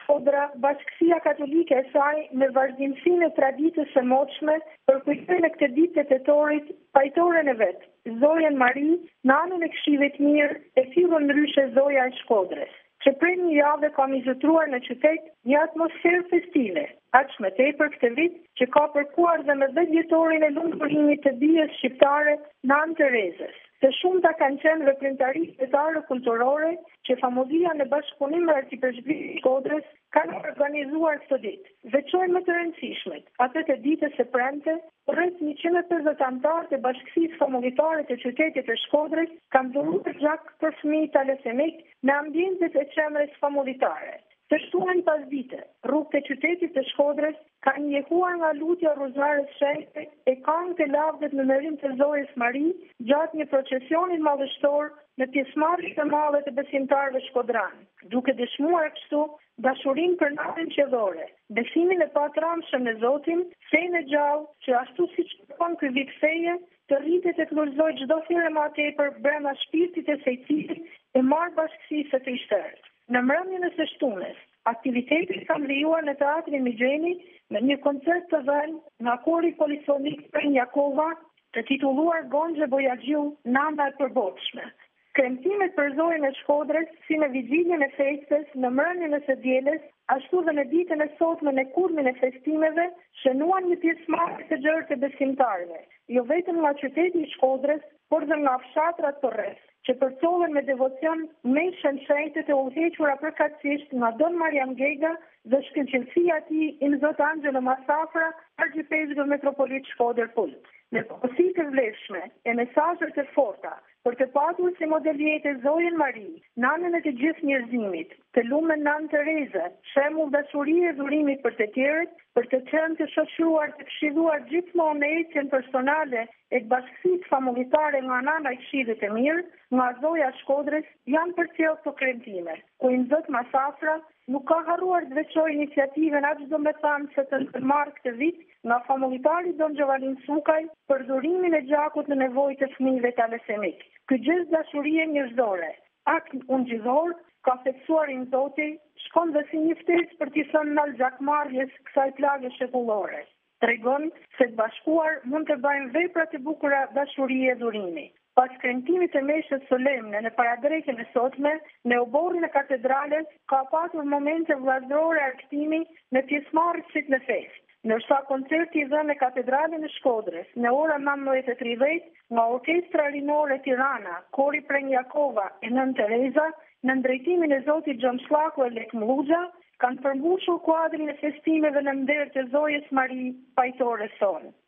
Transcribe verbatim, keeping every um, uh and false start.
Shkodra, Bashkësia Katolike e saj me vazhdimsinë e traditës së moçme përkujtojnë në këtë ditë të tetorit pajtoren e vet, Zojen Mari, nanën e Këshillit Mirë e fillon ndryshe Zoja e Shkodrës, që prej një jave kam izotruar në qytet një atmosferë festive, aq më tepër këtë vit që ka përkuar dhe me dhjetë vjetorin e lumturimit të dijes shqiptare Nan Terezës. Të shumta kanë qenë veprimtari fetare kulturore që familja në bashkëpunim me Arkiprezhdërinë e Shkodrës kanë organizuar këtë ditë. Veçojnë më të rëndësishmet, atë të ditës së premte, rreth njëqind e pesëdhjetë anëtarë të bashkësisë familjetare të qytetit të Shkodrës kanë dhuruar gjak për fëmijë talasemik në ambientet e qendrës familjetare. Të shtuan pas dite, rrugët e qytetit të Shkodrës kanë njehuar nga lutja Rozarës Shenjte e kanë të lavdet në merim të Zojes Mari gjatë një procesioni madhështor në pjesëmarrje të madhe të besimtarëve shkodran, duke dëshmuar kështu dashurinë për natën qiellore, besimin e patramshëm në Zotin, fenë e gjallë që ashtu siç kërkon ky vit feje, të rritet e të lullzojë çdo herë më tepër brenda shpirtit e sejtësit e marrë bashkësisë së Krishterët. Në mbrëmjen e së shtunës, aktiviteti ka mlejuar në teatrin Migjeni me një koncert të dhënë nga kori polifonik Prenj Jakova, të titulluar Gonxhe Bojaxhiu, Nana e përbotshme. Kremtimet për Zojen e Shkodrës, si në vigjiljen e festës, në mbrëmjen e së dielës, ashtu dhe në ditën e sotme në kulmin e festimeve, shënuan një pjesëmarrje të gjerë të besimtarëve, jo vetëm nga qyteti i Shkodrës, por dhe nga fshatrat përreth, që përcollen me devocion me shenjtët e udhëhequra përkatësisht nga Don Mariam Gega dhe shkëlqësia e tij in Zot Angelo Masafra, argjipezgu metropolit Shkodër Pult. Me posi të vlefshme e mesazhe të forta për të patur si model jetë Zojen Mari, nanën e të gjithë njerëzimit, të lumen Nan Terezë, shembull dashurie e dhurimit për të tjerët, për të qenë të shoqëruar të këshilluar gjithmonë me ecjen personale e bashkësisë familjetare nga Nana e Këshillit të Mirë, nga Zoja e Shkodrës, janë përcjellë këto kremtime, ku i Zot Masafra nuk ka harruar të veçojë iniciativën aq do me thamë se të ndërmarrë këtë vit nga familjetari Don Gjovalin Sukaj për dhurimin e gjakut në nevojë të fëmijëve talasemik. Ky gest dashurie njerëzore, akt ungjillor, ka theksuarin Zoti, shkon dhe si një ftesë për t'i thënë nal gjakmarrjes kësaj plagë shekullore. Tregon se të bashkuar mund të bëjnë vepra të bukura dashurie e dhurimi. Pas kremtimit të meshës solemne në paradrejtjen e sotme, në oborrin e katedrales ka patur momente vllazërore argëtimi në pjesëmarrësit në festë. Ndërsa koncerti i dhënë në katedralen e Shkodrës në orën nëntëmbëdhjetë e tridhjetë nga Orkestra Rinore Tirana, Kori Prenj Jakova e Nën Tereza, në drejtimin e Zotit Xhamsllaku e Lek Mllugja, kanë përmbushur kuadrin e festimeve në nder të Zojes Mari, pajtore son.